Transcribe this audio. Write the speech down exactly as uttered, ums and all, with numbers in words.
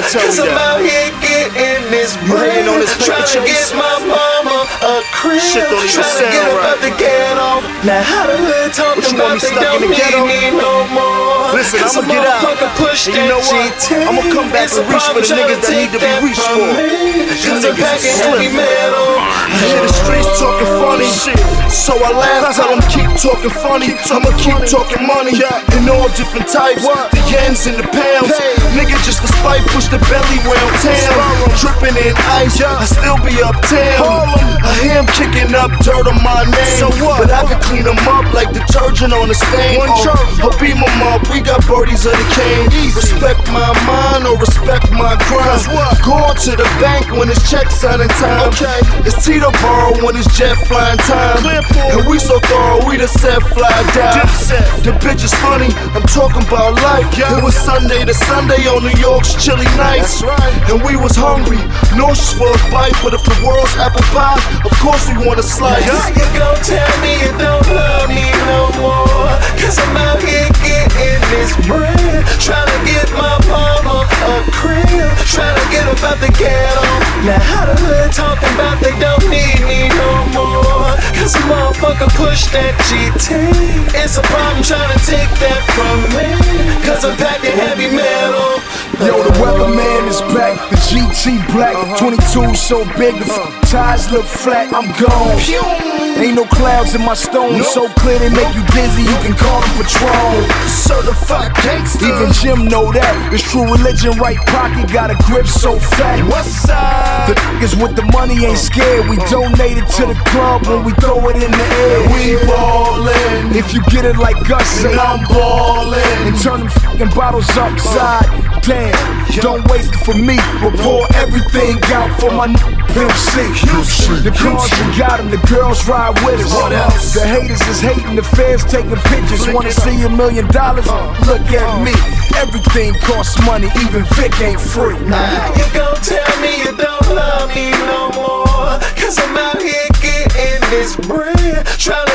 tell Cause me I'm that. out here getting this bread, on this paper trying to get chase? my mama a crib, Shit don't even trying to sound get up right. out the ghetto. Now how the hood talking What, you want about me they stuck don't in the need ghetto? me no more. Listen, Cause I'ma a get out. motherfucker push And you know that what? G T. I'ma come back It's and a reach for the problem niggas that trying need to be take reached that for. from me. Cause I'm niggas packing is heavy slipping. metal. I hear the streets talking funny shit, so I laugh, tell them keep talking funny. I'ma keep talking money in all different types, the yens and the pounds. Nigga just for spite push the belly round town, dripping in ice. I still be uptown. I hear him kicking up dirt on my name, but I can clean them up like detergent on a stain. Oh, I'll beam them up, we got birdies of the cane. Respect my mind or respect my grind. Going to the bank when it's check signing time. It's Tito Burrow when it's jet flying time. And we so thorough, we the set fly down. The bitch is funny, I'm talking about life. It was Sunday to Sunday on New York's chilly nights. And we was hungry, nauseous for a bite. But if the world's apple pie, of course we want a slice. How you gon' tell me you don't love me no more? Cause I'm out here getting this bread, trying to get my mama a crib, trying to get up out the ghetto. Now how the hood talking about they don't need me no more? Cause a motherfucker push that G T. It's a problem trying to take that from me, cause I'm packing heavy metal. Yo, the weatherman is back, the G T black, twenty-two so big, the f- tires look flat, I'm gone. Ain't no clouds in my stones, so clear they make you dizzy, you can call them Patron. Certified gangster. Even Jim know that, it's true religion, right pocket, got a grip so fat. What's up? The niggas with the money ain't scared, we donate it to the club when we throw it in the air. We ballin', If you get it like us, say and I'm ballin'. and turn them f***ing bottles upside down. Don't waste it for me, but pour everything out for my n- Pimp C. The cars we got them, the girls ride with us. What else? The haters is hating, the fans taking pictures. Wanna see a million dollars? Look at me. Everything costs money, even Vic ain't free. How you gon' tell me you don't love me no more? Cause I'm out here getting this bread, trying